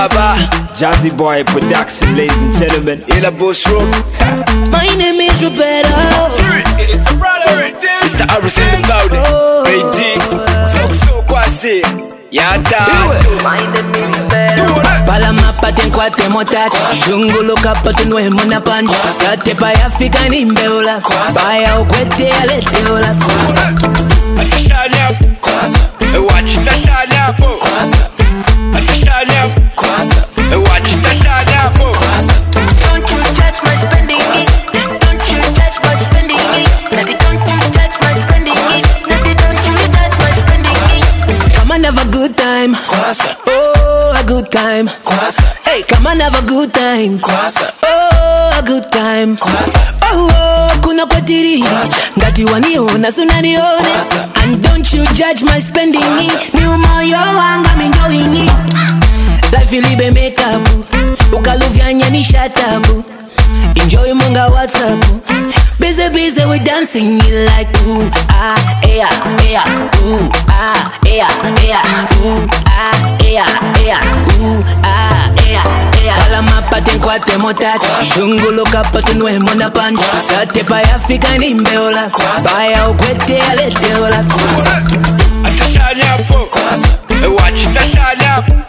Baba. Jazzy Boy Production, ladies and gentlemen. Ila Boss Rock. My name is Roberto. Mr. Harris in the building. AD. So Kwasi. Yata. My name is Roberto. Palama paten kwate motat. Shungulu kapatu nwe muna pancha. Sate pa Afrika ni mbeola. Baya ukwete alete ola. Atashanya. Watch it ashanya po. Atashanya. Watch it ashanya po. Don't you judge my spending. Don't you judge my spending. Don't you judge my spending. Don't you judge my spending. Come on, have a good time. Oh, a good time. Hey, come on, have a good time. Oh, a good time. Oh, kuna kwa diri. Ngati waniona sunanione. And don't you judge my spending. Ni umoyo wanga minjoini. Life ilibe makeup. Ukaluvyanya ni shatabu. Enjoy munga WhatsApp. Busy we dancing it like ooh ah yeah yeah ooh ah yeah yeah ooh ah yeah yeah ooh ah yeah yeah. Wala mapaten kwate motat. Shungulu kapatu nwe muna pancha. Sate pa Afrika ni mbeola. Baya ukwete alete ola. Atashanya po. Watch it ashanya po.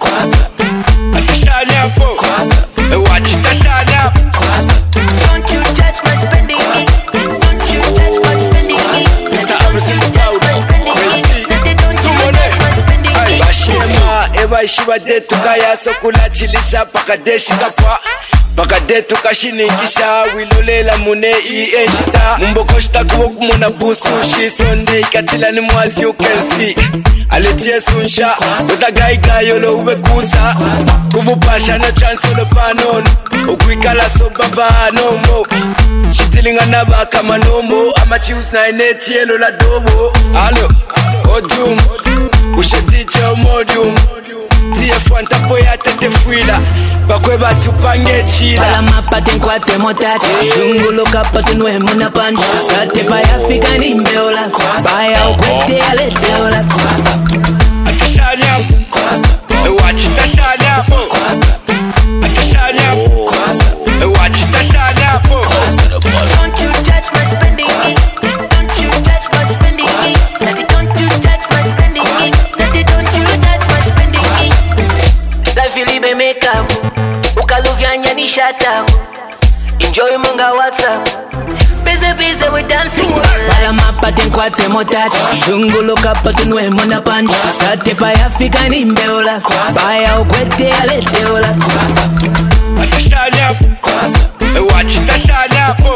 Atashanya po. Watch it ashanya po. Don't you judge my spending. Don't you judge my spending. Mr. Harris in the building. Don't you judge my spending. Bashima eba ishiba detu kaya sokula chilisha pakadeshi kapwa. Pakadetu kashiningisha wilolela mune ieshita. Mumboko shita kuboku muna busu shi Sunday katila ni mwazi you can see. Aletie sunsha Uta gaiga yolo uwe kusa. Kubupasha na chance olo panon. Ukwikala so baba no mo. Shitilinga naba kama nomo. Ama chius na ineti yelo la dobo. Alo Odum Usheticha umodum TF1 tapo ya tete fuila. Bakwe batu pange chila. Pala mapaten kwate motati. Shungulu kapatu nwe muna pancha. Sate pa Afrika ni mbeola. Baya ukwete alete ola. Atashanya. Watch it ashanya po. Atashanya. Watch it ashanya po. Don't you judge my spending. Don't you judge my spending. Don't you judge my spending. Don't you judge my spending. Life ilibe makeup. Ukaluvyanya ni shatabu. Enjoy munga WhatsApp. Busy we dancing. Pala mapaten kwate motati. Shungulu kapatu nwe muna pancha. Sate pa Afrika ni mbeola. Baya ukwete alete ola. Atashanya. Watch it ashanya po.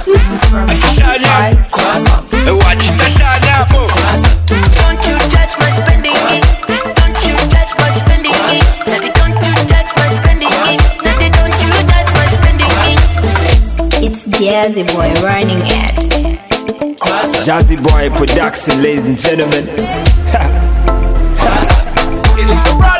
Atashanya. Watch it ashanya po. Don't you judge my spending. Don't you judge my spending. Don't you judge my spending. Don't you judge my spending. It's Jazzy Boy running it. Jazzy Boy Production, ladies and gentlemen. It's a